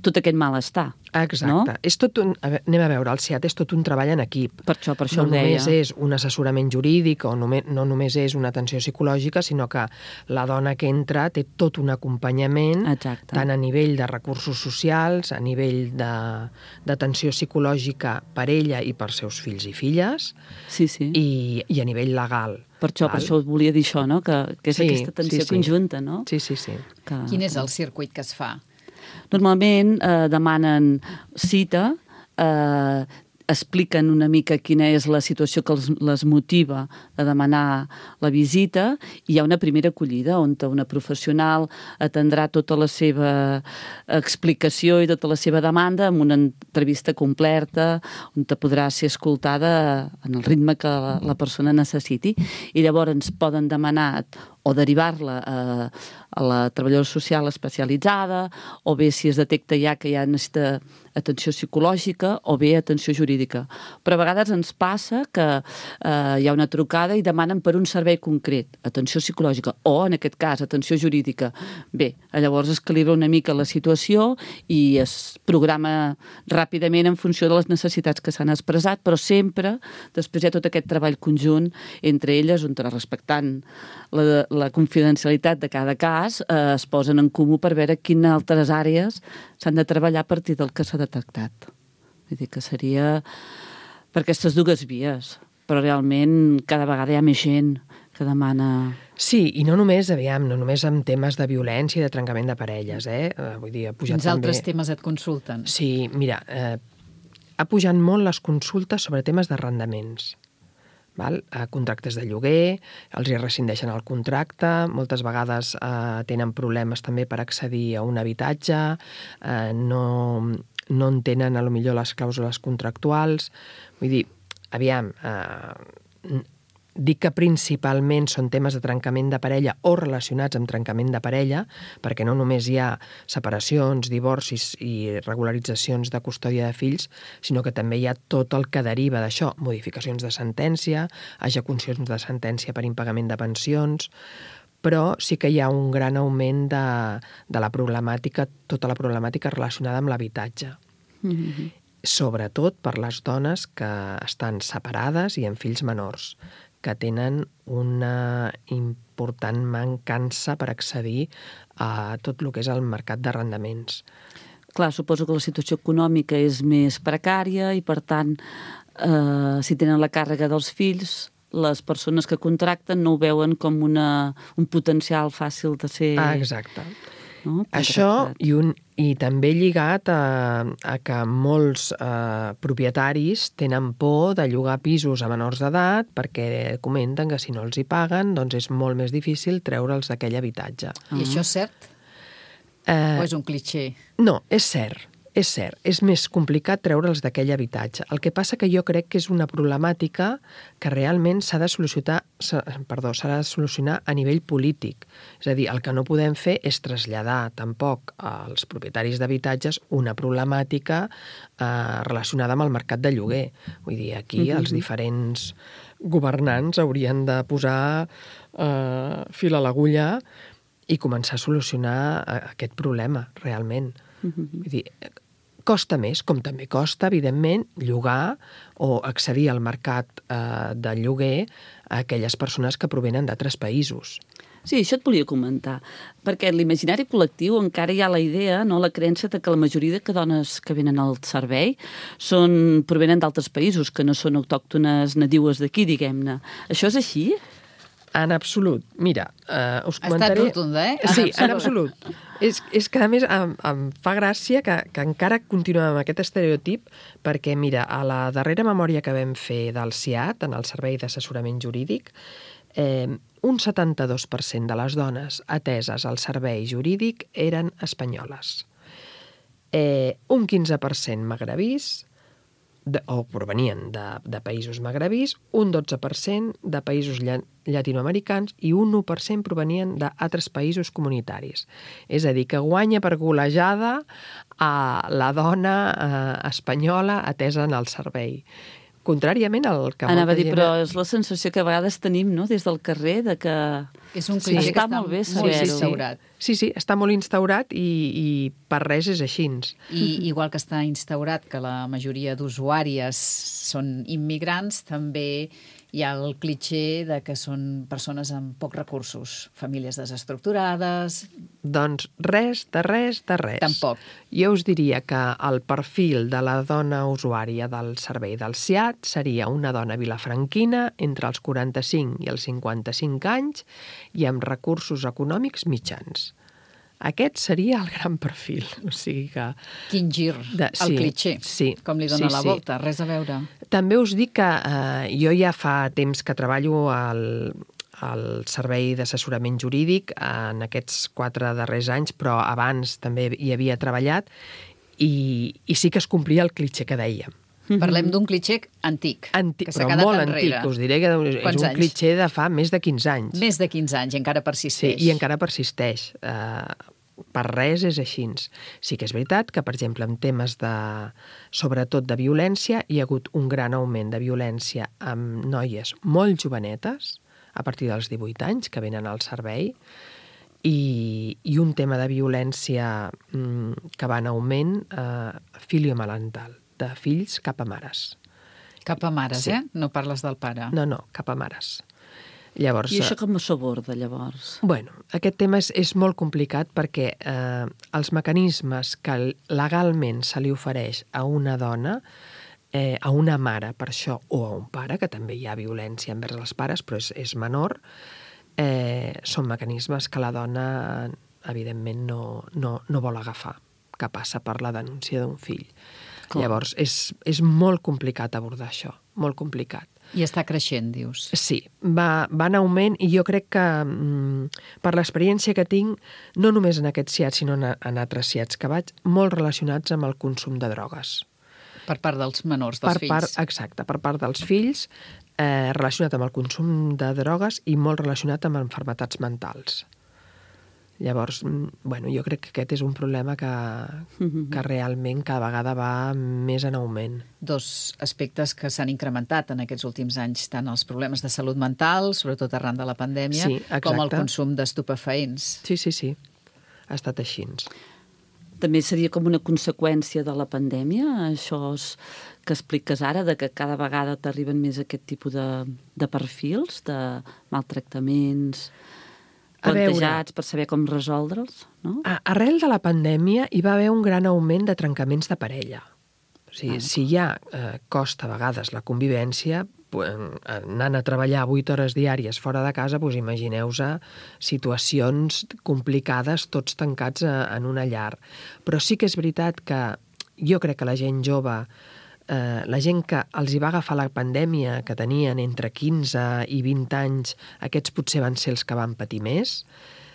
tot aquest malestar.
Exacte.
No?
És tot un, a veure, anem a veure, el S I A T és tot un treball en equip.
Per això, per això
no
ho deia.
només és un assessorament jurídic o només, no només és una atenció psicològica, sinó que la dona que entra té tot un acompanyament,
Exacte.
tant a nivell de recursos socials, a nivell de- d'atenció psicològica per ella i per seus fills i filles,
sí, sí.
I, i a nivell legal.
Per això,
val?
per això volia dir això, no? que, que és
Sí,
aquesta atenció
sí, sí.
conjunta, no?
Sí, sí, sí.
Que...
Quin és el circuit que es fa?
Normalment eh, demanen cita, eh, expliquen una mica quina és la situació que els, les motiva a demanar la visita i hi ha una primera acollida on una professional atendrà tota la seva explicació i tota la seva demanda amb una entrevista completa on te podrà ser escoltada en el ritme que la, la persona necessiti i llavors ens poden demanar o derivar-la a, a la treballadora social especialitzada o bé si es detecta ja que ja necessita atenció psicològica o bé atenció jurídica. Però a vegades ens passa que eh, hi ha una trucada i demanen per un servei concret, atenció psicològica o, en aquest cas, atenció jurídica. Bé, llavors es calibra una mica la situació i es programa ràpidament en funció de les necessitats que s'han expressat, però sempre després hi ha tot aquest treball conjunt entre elles, on respectant la, la confidencialitat de cada cas, eh, es posen en comú per veure quines altres àrees s'han de treballar a partir del que s'ha detectat. Vull dir que seria per aquestes dues vies, però realment cada vegada hi ha més gent que demana...
Sí, i no només, aviam, no només amb temes de violència i de trencament de parelles, eh? Vull dir, ha pujat
Quins
també...
altres temes et consulten?
Sí, mira, eh, ha pujat molt les consultes sobre temes d'arrendaments. Val? A contractes de lloguer, els hi rescindeixen el contracte, moltes vegades eh, tenen problemes també per accedir a un habitatge, eh, no, no entenen a lo millor les clàusules contractuals. Vull dir, aviam, eh, dic que principalment són temes de trencament de parella o relacionats amb trencament de parella, perquè no només hi ha separacions, divorcis i regularitzacions de custòdia de fills, sinó que també hi ha tot el que deriva d'això, modificacions de sentència, execucions de sentència per impagament de pensions, però sí que hi ha un gran augment de, de la problemàtica, tota la problemàtica relacionada amb l'habitatge.
Mm-hmm.
Sobretot per les dones que estan separades i amb fills menors, que tenen una important mancança per accedir a tot el que és el mercat d'arrendaments.
Clar, suposo que la situació econòmica és més precària i, per tant, eh, si tenen la càrrega dels fills, les persones que contracten no ho veuen com una, un potencial fàcil de ser...
Ah, exacte.
No?
Això i, un, i també lligat a, a que molts eh, propietaris tenen por de llogar pisos a menors d'edat perquè comenten que si no els hi paguen doncs és molt més difícil treure'ls d'aquell habitatge.
I això és cert?
Eh,
o és un cliché?
No, és cert. És cert, és més complicat treure'ls d'aquell habitatge. El que passa que jo crec que és una problemàtica que realment s'ha de solucionar, perdó, s'ha de solucionar a nivell polític. És a dir, el que no podem fer és traslladar tampoc als propietaris d'habitatges una problemàtica eh, relacionada amb el mercat de lloguer. Vull dir, aquí mm-hmm. els diferents governants haurien de posar eh, fil a l'agulla i començar a solucionar aquest problema, realment. Mm-hmm. Vull dir, costa més, com també costa, evidentment, llogar o accedir al mercat eh, de lloguer a aquelles persones que provenen d'altres països.
Sí, això et volia comentar, perquè en l'imaginari col·lectiu encara hi ha la idea, no, la creença de que la majoria de dones que venen al servei són, provenen d'altres països, que no són autòctones nadiues d'aquí, diguem-ne. Això és així?
En absolut. Mira, eh, us comentaré...
Ha estat rotunda, eh?
Sí, en absolut. És, és que, a més, em, em fa gràcia que, que encara continuem amb aquest estereotip perquè, mira, a la darrera memòria que vam fer del S I A T, en el Servei d'Assessorament Jurídic, eh, un setanta-dos per cent de les dones ateses al servei jurídic eren espanyoles. Eh, un quinze per cent magrebís, de, o provenien de, de països magrebís, un dotze per cent de països llatinoamericans i un u per cent provenien d'altres països comunitaris. És a dir, que guanya per golejada a la dona eh, espanyola atesa en el servei. contràriament al que
Anava
molta
a dir,
gent...
però és la sensació que a vegades tenim, no?, des del carrer, de que...
És un
Sí,
cliché que
està
està
molt bé
molt
saber-ho.
instaurat.
Sí, sí, està molt instaurat i, i per res és així.
I igual que està instaurat que la majoria d'usuàries són immigrants, també hi ha el cliché de que són persones amb pocs recursos, famílies desestructurades...
Doncs res, de res, de res.
Tampoc.
Jo us diria que el perfil de la dona usuària del servei del S I A T seria una dona vilafranquina entre els quaranta-cinc i els cinquanta-cinc anys i amb recursos econòmics mitjans. Aquest seria el gran perfil. O sigui que...
Quin gir,
de,
el
sí,
cliché,
sí,
com li dona
sí,
la
sí.
volta, res a veure.
També us dic que eh, jo ja fa temps que treballo al, al servei d'assessorament jurídic en aquests quatre darrers anys, però abans també hi havia treballat i, i sí que es complia el cliché que dèiem.
Parlem d'un cliché antic,
Antic,
que s'ha
però
quedat
molt
enrere.
antic. Us diré que és
Quants
un
anys?
cliché de fa més de quinze anys.
Més de quinze anys, i encara persisteix.
Sí, i encara persisteix. Uh, per res és així. Sí que és veritat que, per exemple, en temes de, sobretot de violència, hi ha hagut un gran augment de violència amb noies molt jovenetes, a partir dels divuit anys, que venen al servei, i, i un tema de violència mm, que va en augment, uh, filiomarental, de fills cap a mares.
Cap a mares,
Sí.
eh? No parles del pare.
No, no, cap a mares. Llavors,
I això com s'aborda, llavors?
Bueno, aquest tema és, és molt complicat perquè eh, els mecanismes que legalment se li ofereix a una dona, eh, a una mare, per això, o a un pare, que també hi ha violència envers els pares, però és, és menor, eh, són mecanismes que la dona, evidentment, no, no, no vol agafar, que passa per la denúncia d'un fill. Clar. Llavors, és, és molt complicat abordar això, molt complicat.
I està creixent, dius.
Sí, va, va en augment i jo crec que mm, per l'experiència que tinc, no només en aquest S I A T, sinó en, en altres S I A Ts que vaig, molt relacionats amb el consum de drogues.
Per part dels menors, dels
per
fills.
Part, exacte, per part dels fills, eh, relacionat amb el consum de drogues i molt relacionat amb malalties mentals. Llavors, bueno, jo crec que aquest és un problema que, que realment cada vegada va més en augment.
Dos aspectes que s'han incrementat en aquests últims anys, tant els problemes de salut mental, sobretot arran de la pandèmia,
sí,
com el consum d'estupefaents.
Sí, sí, sí, ha estat així.
També seria com una conseqüència de la pandèmia, això que expliques ara, de que cada vegada t'arriben més aquest tipus de, de perfils, de maltractaments... plantejats per saber com resoldre'ls, no?
Arrel de la pandèmia hi va haver un gran augment de trencaments de parella. O sigui, ah. si ja eh, costa a vegades la convivència, anant a treballar vuit hores diàries fora de casa, doncs imagineu-vos situacions complicades tots tancats en una llar. Però sí que és veritat que jo crec que la gent jove, eh, la gent que els hi va agafar la pandèmia, que tenien entre quinze i vint anys, aquests potser van ser els que van patir més.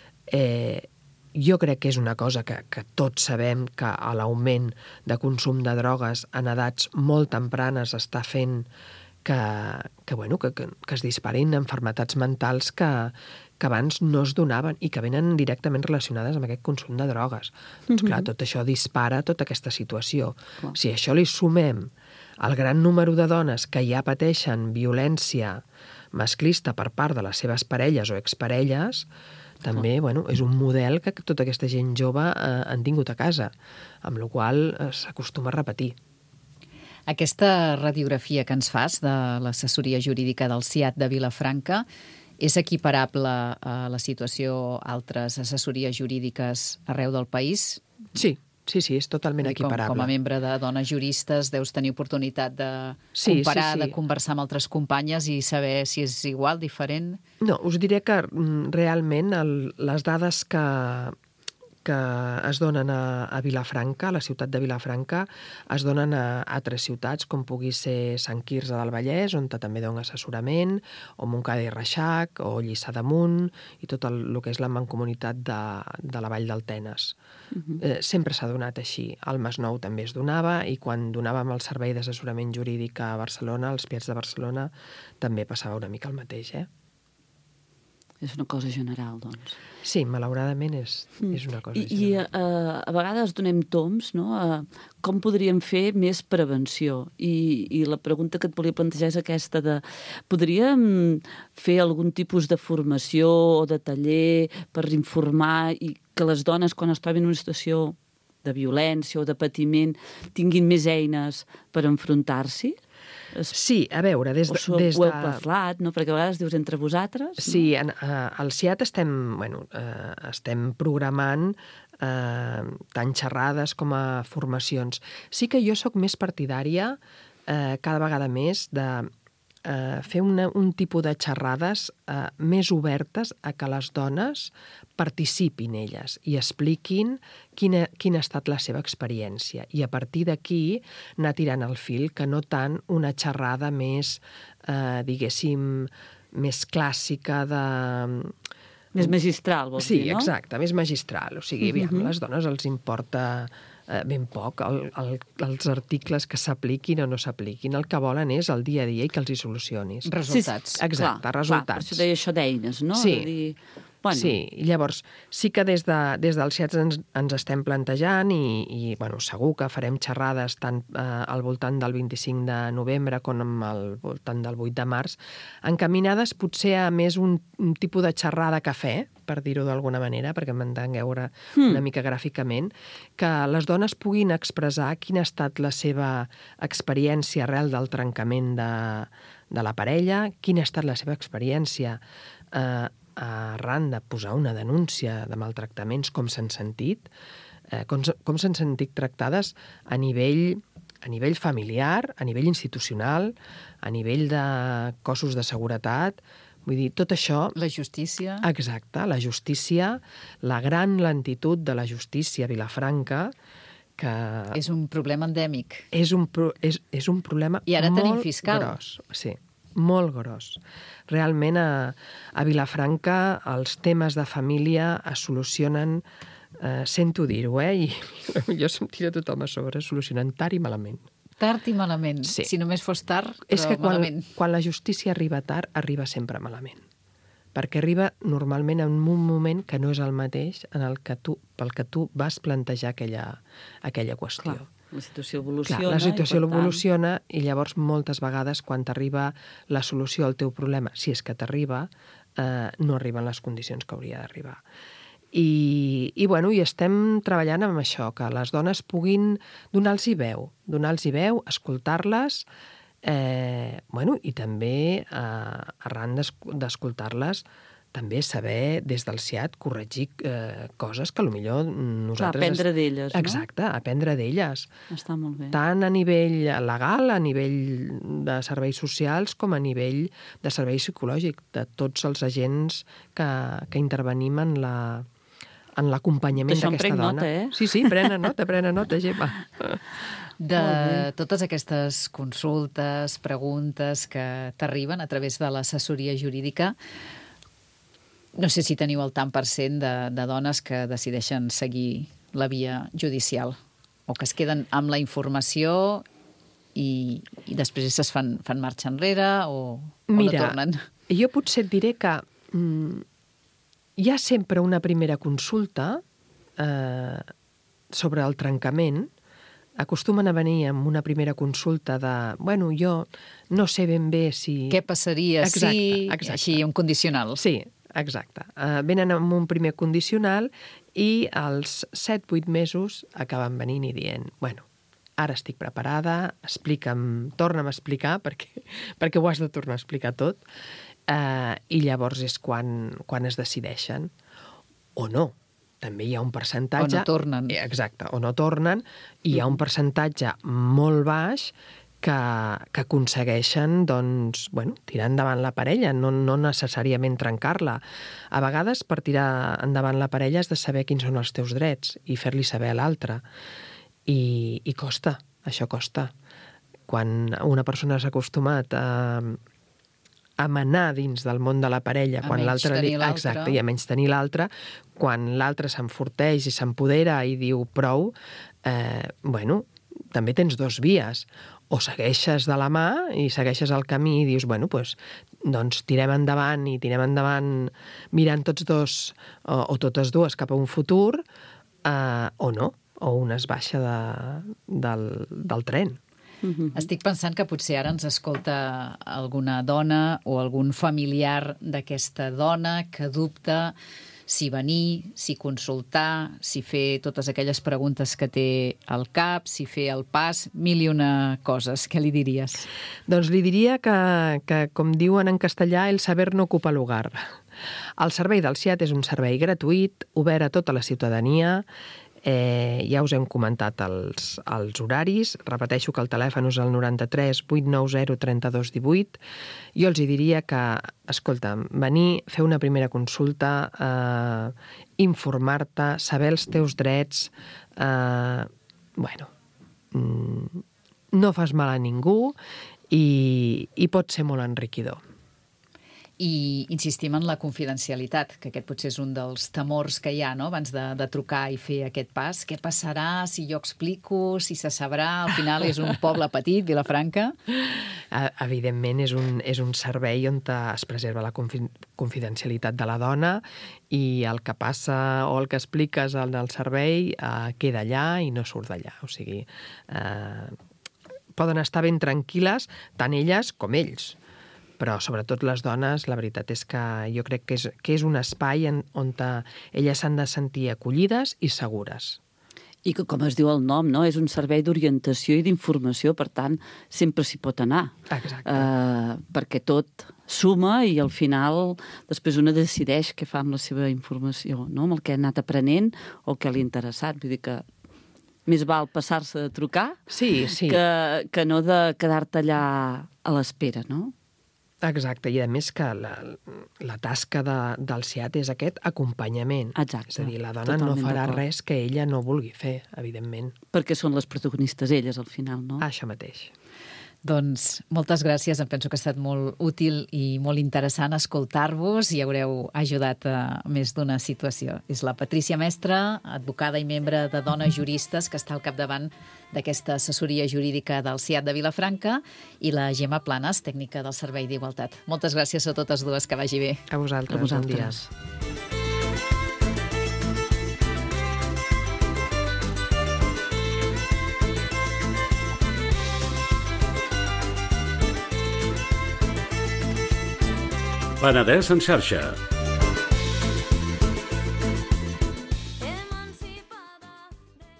Eh, jo crec que és una cosa que, que tots sabem que l'augment de consum de drogues en edats molt tempranes està fent que, que, bueno, que, que, que es disparin malalties mentals que, que abans no es donaven i que venen directament relacionades amb aquest consum de drogues. Doncs clar, tot això dispara tota aquesta situació. Clar. Si a això li sumem el gran número de dones que ja pateixen violència masclista per part de les seves parelles o exparelles, també bueno, és un model que tota aquesta gent jove eh, han tingut a casa, amb la qual cosa eh, s'acostuma a repetir.
Aquesta radiografia que ens fas de l'assessoria jurídica del S I A T de Vilafranca és equiparable a la situació a altres assessories jurídiques arreu del país?
Sí, sí, sí, és totalment equiparable.
Com, com a membre de dones juristes deus tenir oportunitat de
sí,
comparar,
sí, sí.
de conversar amb altres companyes i saber si és igual, diferent?
No, us diré que realment el, les dades que, que es donen a, a Vilafranca, a la ciutat de Vilafranca, es donen a altres ciutats, com pugui ser Sant Quirze del Vallès, on també dona assessorament, o Montcada i Reixac, o Lliçà d'Amunt, i tot el, el que és la mancomunitat de, de la Vall del Tenes. Uh-huh. eh, sempre s'ha donat així. Al Masnou també es donava, i quan donàvem el servei d'assessorament jurídic a Barcelona, als P I A Ts de Barcelona, també passava una mica el mateix, eh?
És una cosa general, doncs.
Sí, malauradament és, és una cosa
I,
general.
I uh, a vegades donem toms, no?, uh, com podríem fer més prevenció. I, I la pregunta que et volia plantejar és aquesta de... Podríem fer algun tipus de formació o de taller per informar i que les dones, quan es trobin en una situació de violència o de patiment, tinguin més eines per enfrontar-s'hi?
Sí, a veure, des de...
O
des
ho heu
de...
parlat, no? Perquè a vegades dius entre vosaltres. No?
Sí, en, uh, al C I A T estem, bueno, uh, estem programant uh, tant xerrades com a formacions. Sí que jo sóc més partidària, uh, cada vegada més, de uh, fer una, un tipus de xerrades uh, més obertes a que les dones participin elles i expliquin quina, quina ha estat la seva experiència. I a partir d'aquí anar tirant el fil, que no tant una xerrada més, eh, diguéssim, més clàssica de...
Més magistral, vols
sí,
dir, no?
Sí, exacte, més magistral. O sigui, aviam, uh-huh. les dones els importa eh, ben poc el, el, els articles que s'apliquin o no s'apliquin. El que volen és el dia a dia i que els hi solucionis.
Resultats.
Sí, exacte,
clar,
resultats.
Clar, per això deia això d'eines, no?
Sí.
De dir... Bueno.
Sí, llavors sí que des, de, des del C I A T ens, ens estem plantejant i, i bueno, segur que farem xerrades tant eh, al voltant del vint-i-cinc de novembre com al voltant del vuit de març, encaminades potser a més un, un tipus de xerrada cafè, per dir-ho d'alguna manera, perquè m'entengueu una
Hmm.
mica gràficament, que les dones puguin expressar quina ha estat la seva experiència arrel del trencament de, de la parella, quina ha estat la seva experiència eh, arran de posar una denúncia de maltractaments, com s'han sentit, eh, com, com s'han sentit tractades a nivell, a nivell familiar, a nivell institucional, a nivell de cossos de seguretat. Vull dir, tot això...
La justícia.
Exacte, la justícia, la gran lentitud de la justícia a Vilafranca, que...
És un problema endèmic.
És un, pro... és, és un problema
I ara
molt
tenim fiscal.
gros. Sí, molt gros. Realment a, a Vilafranca els temes de família es solucionen, eh, sento dir-ho, eh, i jo se'm tira tothom a sobre, solucionen tard i malament.
Tard i malament.
Sí.
Si només fos tard, però
És que quan,
malament.
quan la justícia arriba tard, arriba sempre malament. Perquè arriba normalment en un moment que no és el mateix en el que tu, pel que tu vas plantejar aquella, aquella qüestió.
Clar. La situació evoluciona.
Clar, la situació
i, per
evoluciona tant... i llavors moltes vegades quan t'arriba la solució al teu problema, si és que t'arriba, eh, no arriben les condicions que hauria d'arribar. I, i, bueno, i estem treballant amb això, que les dones puguin donar-los veu, donar-los veu, escoltar-les, eh, bueno, i també, eh, arran d'escoltar-les, també saber des del C I A T corregir eh, coses que potser nosaltres...
Clar, aprendre d'elles, no?
Exacte, aprendre d'elles.
Està molt bé.
Tant a nivell legal, a nivell de serveis socials, com a nivell de servei psicològic, de tots els agents que, que intervenim en la en l'acompanyament d'aquesta dona.
Nota, eh?
Sí, sí, prena nota, prena nota, Gemma.
De totes aquestes consultes, preguntes que t'arriben a través de l'assessoria jurídica, no sé si teniu el tant per cent de, de dones que decideixen seguir la via judicial o que es queden amb la informació i, i després es fan, fan marxa enrere o, o
Mira,
no tornen.
Jo potser et diré que mm, hi ha sempre una primera consulta eh, sobre el trencament. Acostumen a venir amb una primera consulta de, bueno, jo no sé ben bé si...
Què passaria
exacte,
si...
Exacte.
Així, un condicional.
Sí, exacte. Uh, venen amb un primer condicional i als set vuit mesos acaben venint i dient, bueno, ara estic preparada, explica'm, torna'm a explicar, perquè, perquè ho has de tornar a explicar tot, uh, i llavors és quan, quan es decideixen. O no. També hi ha un percentatge...
O no tornen.
Exacte, o no tornen, i hi ha un percentatge molt baix que, que aconsegueixen, doncs, bueno, tirar endavant la parella, no, no necessàriament trencar-la. A vegades, per tirar endavant la parella, has de saber quins són els teus drets i fer-li saber a l'altre. I, I costa, això costa. Quan una persona s'ha acostumat a... a manar dins del món de la parella,
a
quan l'altre li... Exacte, i a menys tenir l'altre, quan l'altre s'enforteix i s'empodera i diu prou, eh, bueno, també tens dos vies. o segueixes de la mà i segueixes el camí i dius, bueno, doncs, doncs tirem endavant i tirem endavant mirant tots dos o, o totes dues cap a un futur, eh, o no, o un es baixa de, del, del tren.
Mm-hmm. Estic pensant que potser ara ens escolta alguna dona o algun familiar d'aquesta dona que dubta si venir, si consultar, si fer totes aquelles preguntes que té al cap, si fer el pas, mil i una coses. Què li diries?
Doncs li diria que, que com diuen en castellà, el saber no ocupa lugar. El servei del SEAT és un servei gratuït, obert a tota la ciutadania. Eh, ja us hem comentat els, els horaris. Repeteixo que el telèfon és el noranta-tres vuit nou zero trenta-dos divuit. Jo els diria que, escolta, venir, fer una primera consulta, eh, informar-te, saber els teus drets, eh, bueno, no fas mal a ningú i, i pot ser molt enriquidor.
I insistim en la confidencialitat, que aquest potser és un dels temors que hi ha, no?, abans de, de trucar i fer aquest pas. Què passarà si jo explico, si se sabrà? Al final és un poble petit, Vilafranca.
Evidentment, és un, és un servei on es preserva la confidencialitat de la dona i el que passa o el que expliques en el servei eh, queda allà i no surt d'allà. O sigui, eh, poden estar ben tranquil·les tant elles com ells. Però sobretot les dones, la veritat és que jo crec que és, que és un espai en, on te, elles s'han de sentir acollides i segures.
I que, com es diu el nom, no? És un servei d'orientació i d'informació, per tant, sempre s'hi pot anar.
Exacte.
Uh, perquè tot suma i al final després una decideix què fa amb la seva informació, no? Amb el que ha anat aprenent o què li ha interessat. Vull dir que més val passar-se de trucar
sí, sí.
Que, que no de quedar-te allà a l'espera, no?
Exacte, i a més que la, la tasca de, del SEAT és aquest acompanyament.
Exacte.
És a dir, la dona no farà res que ella no vulgui fer, evidentment.
Perquè són les protagonistes elles, al final, no?
Això mateix.
Doncs moltes gràcies, em penso que ha estat molt útil i molt interessant escoltar-vos i haureu ajudat a més d'una situació. És la Patrícia Mestre, advocada i membre de Dones Juristes, que està al capdavant d'aquesta assessoria jurídica del SEAT de Vilafranca, i la Gemma Planes, tècnica del Servei d'Igualtat. Moltes gràcies a totes dues, que vagi bé.
A vosaltres,
a vosaltres.
Bon dia.
Penedès en xarxa.